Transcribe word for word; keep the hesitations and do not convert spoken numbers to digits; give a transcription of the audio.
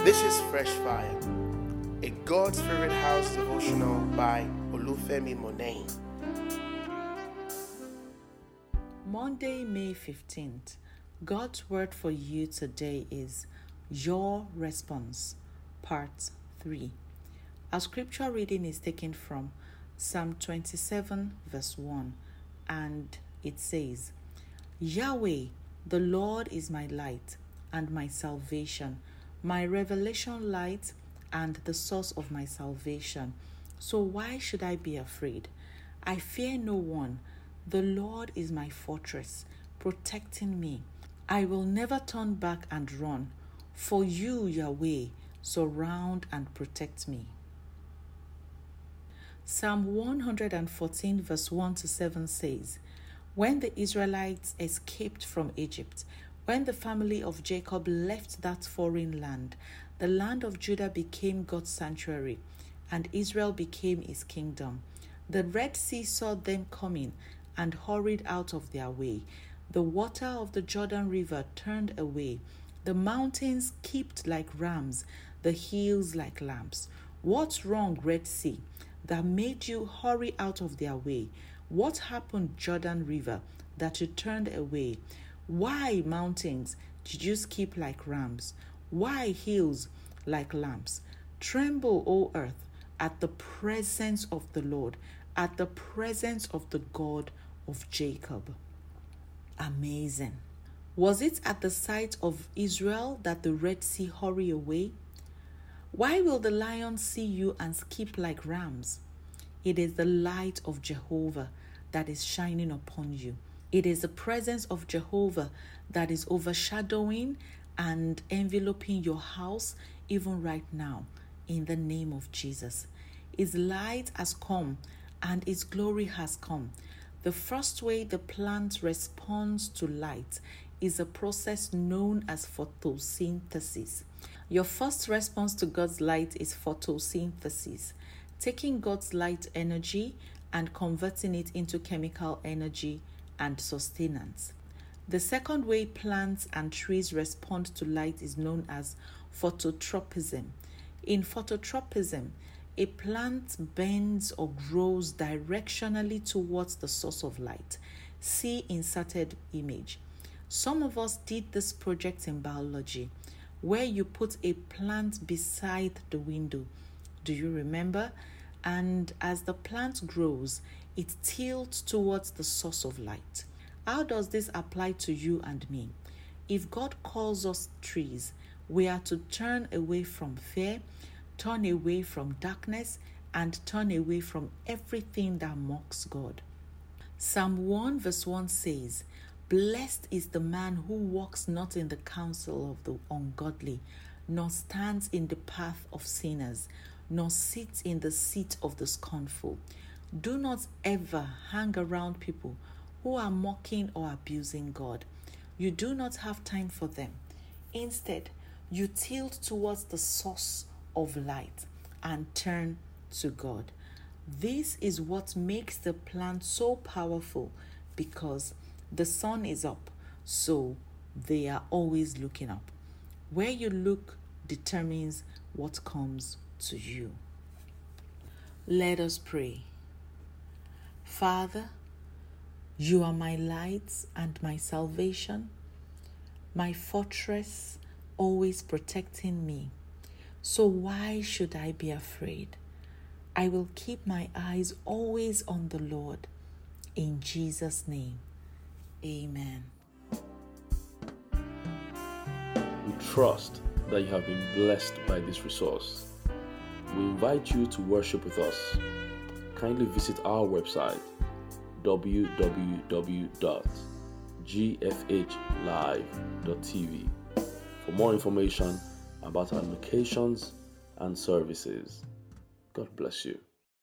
This is Fresh Fire, a God Spirit House devotional by Olufemi Monet. Monday, May fifteenth. God's word for you today is Your Response, Part three. Our scripture reading is taken from Psalm twenty-seven, verse one, and it says, Yahweh, the Lord is my light and my salvation, my revelation light and the source of my salvation. So why should I be afraid? I fear no one. The Lord is my fortress, protecting me. I will never turn back and run. For you, Yahweh, surround and protect me. Psalm one hundred fourteen, verse one to seven says, When the Israelites escaped from Egypt, when the family of Jacob left that foreign land, the land of Judah became God's sanctuary, and Israel became his kingdom. The Red Sea saw them coming and hurried out of their way. The water of the Jordan River turned away. The mountains kept like rams, the hills like lambs. What's wrong, Red Sea, that made you hurry out of their way? What happened, Jordan River, that you turned away? Why, mountains, did you skip like rams? Why, hills, like lambs? Tremble, O earth, at the presence of the Lord, at the presence of the God of Jacob. Amazing. Was it at the sight of Israel that the Red Sea hurried away? Why will the lion see you and skip like rams? It is the light of Jehovah that is shining upon you. It is the presence of Jehovah that is overshadowing and enveloping your house even right now, in the name of Jesus. His light has come and his glory has come. The first way the plant responds to light is a process known as photosynthesis. Your first response to God's light is photosynthesis, taking God's light energy and converting it into chemical energy and sustenance. The second way plants and trees respond to light is known as phototropism. In phototropism, a plant bends or grows directionally towards the source of light. See inserted image. Some of us did this project in biology, where you put a plant beside the window. Do you remember? And as the plant grows, it tilts towards the source of light. How does this apply to you and me? If God calls us trees, we are to turn away from fear, turn away from darkness, and turn away from everything that mocks God. Psalm one verse one says, Blessed is the man who walks not in the counsel of the ungodly, nor stands in the path of sinners, nor sits in the seat of the scornful. Do not ever hang around people who are mocking or abusing God. You do not have time for them. Instead, you tilt towards the source of light and turn to God. This is what makes the plant so powerful, because the sun is up, so they are always looking up. Where you look determines what comes to you. Let us pray. Father, you are my light and my salvation, my fortress, always protecting me. So why should I be afraid? I will keep my eyes always on the Lord. In Jesus' name, amen. We trust that you have been blessed by this resource. We invite you to worship with us. Kindly visit our website, w w w dot g f h live dot t v, for more information about our locations and services. God bless you.